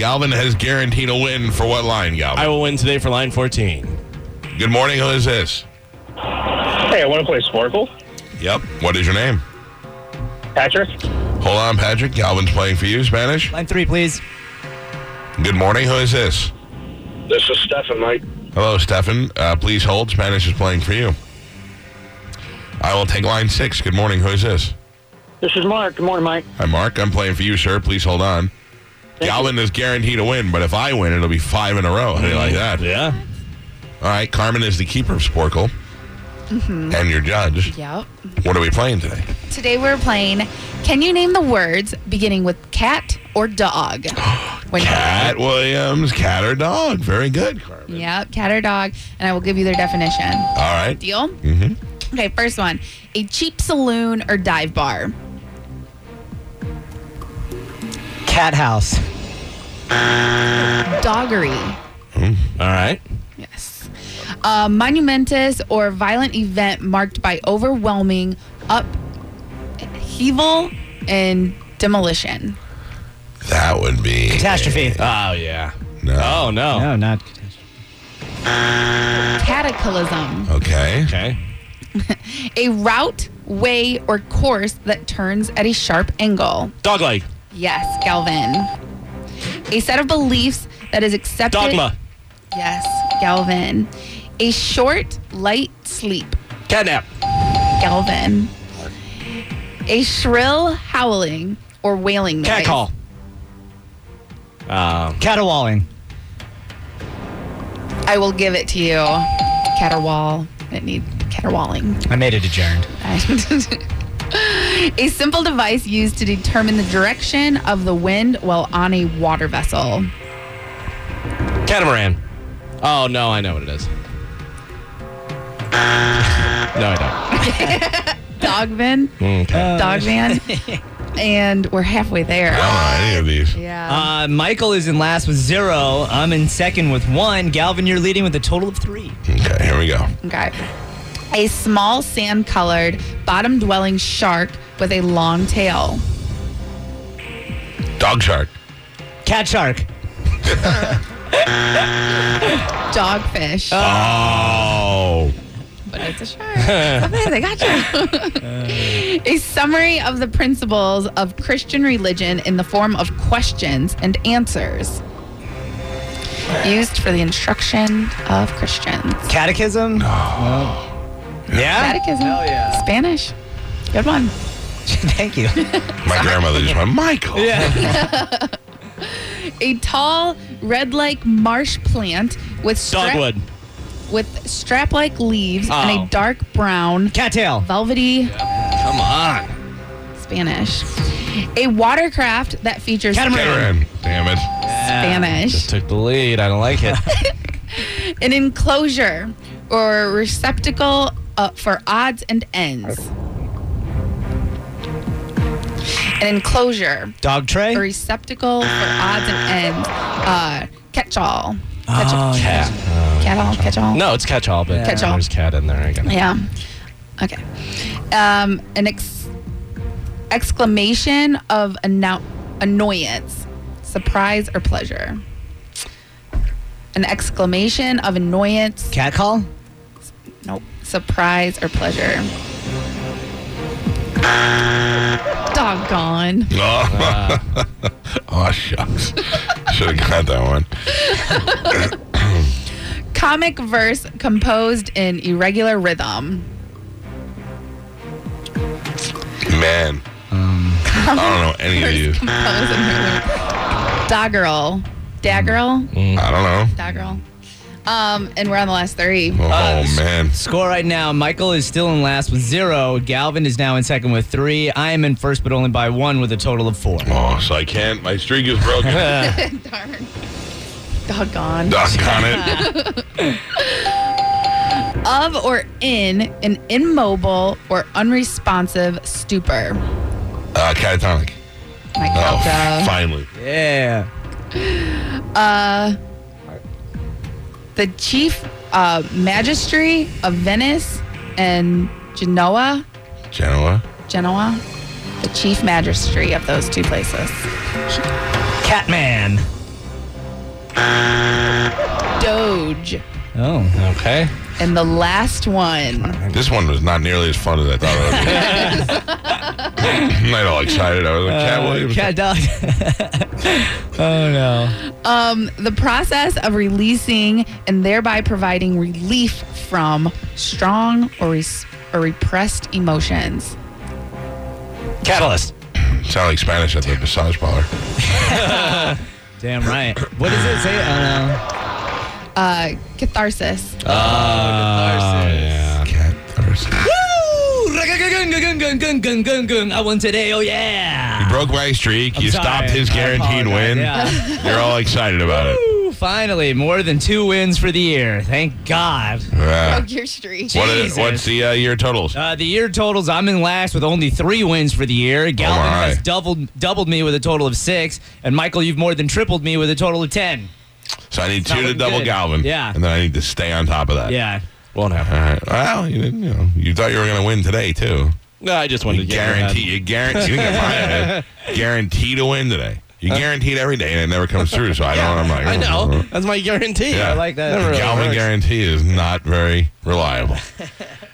Galvin has guaranteed a win for what line, Galvin? I will win today for line 14. Good morning. Who is this? Hey, I want to play Sporkle. Yep. What is your name? Patrick? Hold on, Patrick. Galvin's playing for you. Spanish? Line 3, please. Good morning. Who is this? This is Stefan, Mike. Hello, Stefan. Please hold. Spanish is playing for you. I will take line 6. Good morning. Who is this? This is Mark. Good morning, Mike. Hi, Mark. I'm playing for you, sir. Please hold on. Galvin is guaranteed a win, but if I win, it'll be 5 in a row. How do you like that? Yeah. All right. Carmen is the keeper of Sporkle and your judge. Yep. What are we playing today? Today we're playing, can you name the words beginning with cat or dog? Cat Williams, cat or dog. Very good, Carmen. Yep, cat or dog. And I will give you their definition. All right. Deal? Mm-hmm. Okay, first one. A cheap saloon or dive bar. Cat house. Doggery. All right. Yes. A monumentous or violent event marked by overwhelming upheaval and demolition. That would be... Catastrophe. Oh, yeah. No. Oh, no. No, not Cataclysm. Okay. Okay. A route, way, or course that turns at a sharp angle. Dogleg. Yes, Galvin. A set of beliefs that is accepted. Dogma. Yes, Galvin. A short, light sleep. Catnap. Galvin. A shrill howling or wailing noise. Cat call. caterwauling. I will give it to you. Caterwaul. It needs caterwauling. I made it adjourned. A simple device used to determine the direction of the wind while on a water vessel. Catamaran. Oh, no, I know what it is. No, I don't. Dogvan. Okay. Dogvan. And we're halfway there. I don't know any of these. Yeah. Michael is in last with 0. I'm in second with 1. Galvin, you're leading with a total of 3. Okay, here we go. Okay. A small sand-colored, bottom-dwelling shark with a long tail. Dog shark. Cat shark. Dogfish. Oh. But it's a shark. Okay, they got you. A summary of the principles of Christian religion in the form of questions and answers. Used for the instruction of Christians. Catechism? Yeah? Catechism. Hell yeah. Spanish. Good one. Thank you. My grandmother just went, Michael. Yeah. A tall, red-like marsh plant with Dogwood. strap-like leaves and Oh. a dark brown, Cattail. velvety Come on. Spanish. A watercraft that features Catamaran. Damn it. Spanish. Just took the lead. I don't like it. An enclosure or receptacle for odds and ends. An enclosure. Dog tray? A receptacle for odds and ends. Catch-all. Oh, Cat. Catch-all. No, it's catch-all, but Catch-all. there's cat in there again. Yeah. Okay. An exclamation of annoyance, surprise, or pleasure. An exclamation of annoyance. Cat call? Nope. Surprise or pleasure. Doggone. Oh, shucks. Should have got that one. Comic verse composed in irregular rhythm. Man. I don't know any of these. Composed in irregular. Doggerel. Daggerel? I don't know. Doggerel. And we're on the last 3. Oh, man. Score right now. Michael is still in last with 0. Galvin is now in second with 3. I am in first, but only by 1 with a total of 4. Oh, so I can't. My streak is broken. Darn. Doggone. Doggone it. Of or in an immobile or unresponsive stupor. Catatonic. Mike Oh, Delta. finally. Yeah. The chief magistrate of Venice and Genoa. Genoa. The chief magistrate of those two places. Catman. Doge. Oh. Okay. And the last one. This one was not nearly as fun as I thought it would be. I'm all excited. I was like, Cat Williams. Cat dog. Oh, no. The process of releasing and thereby providing relief from strong or repressed emotions. Catalyst. Sound like Spanish at the massage parlor. Damn right. What does it say? Catharsis. Yeah. Cat thirst. Woo! I won today. Oh, yeah. You broke my streak. You sorry. stopped his I guaranteed apologize. win. Yeah. You're all excited about it. Woo, finally, more than 2 wins for the year. Thank God. Yeah. Broke your streak. What's the year totals? The year totals, I'm in last with only 3 wins for the year. Galvin my. has doubled me with a total of 6. And Michael, you've more than tripled me with a total of 10. So I need not 2 to looking double good. Galvin. Yeah. And then I need to stay on top of that. Yeah. Won't happen. All right. Well, you thought you were going to win today, too. No, I just wanted to get You guarantee you didn't get my head. Guarantee to win today. You guaranteed every day, and it never comes through. So I'm like, I know. That's my guarantee. Yeah. I like that. Never really Galvin works. guarantee is not very reliable.